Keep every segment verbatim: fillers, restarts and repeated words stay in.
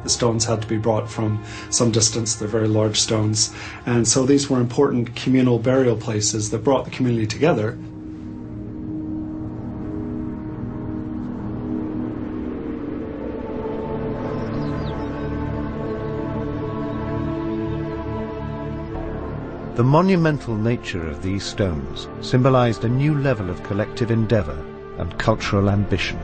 The stones had to be brought from some distance, they're very large stones. And so these were important communal burial places that brought the community together. The monumental nature of these stones symbolized a new level of collective endeavor and cultural ambition.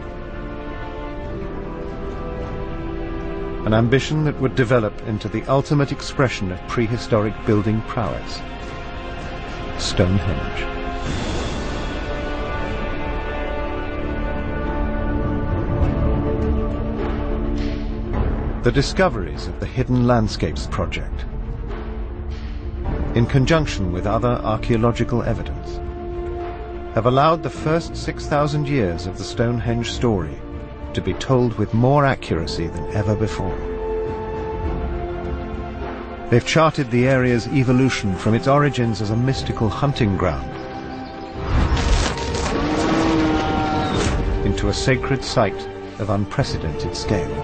An ambition that would develop into the ultimate expression of prehistoric building prowess, Stonehenge. The discoveries of the Hidden Landscapes Project, in conjunction with other archaeological evidence, have allowed the first six thousand years of the Stonehenge story to be told with more accuracy than ever before. They've charted the area's evolution from its origins as a mystical hunting ground into a sacred site of unprecedented scale.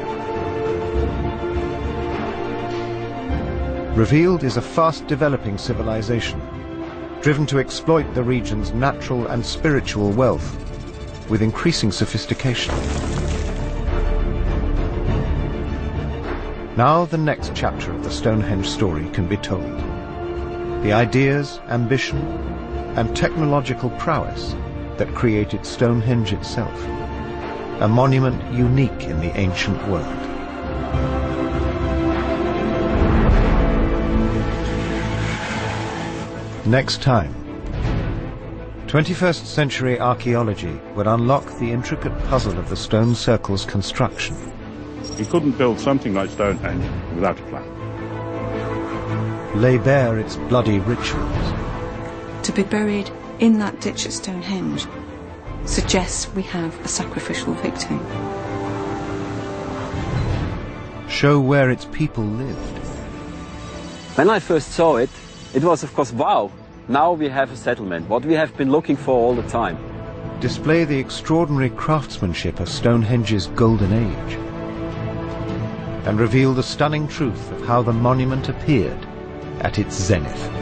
Revealed is a fast-developing civilization, driven to exploit the region's natural and spiritual wealth with increasing sophistication. Now the next chapter of the Stonehenge story can be told. The ideas, ambition, and technological prowess that created Stonehenge itself, a monument unique in the ancient world. Next time, twenty-first century archaeology would unlock the intricate puzzle of the stone circle's construction. You couldn't build something like Stonehenge without a plan. Lay bare its bloody rituals. To be buried in that ditch at Stonehenge suggests we have a sacrificial victim. Show where its people lived. When I first saw it, it was of course, wow, now we have a settlement, what we have been looking for all the time. Display the extraordinary craftsmanship of Stonehenge's golden age, and reveal the stunning truth of how the monument appeared at its zenith.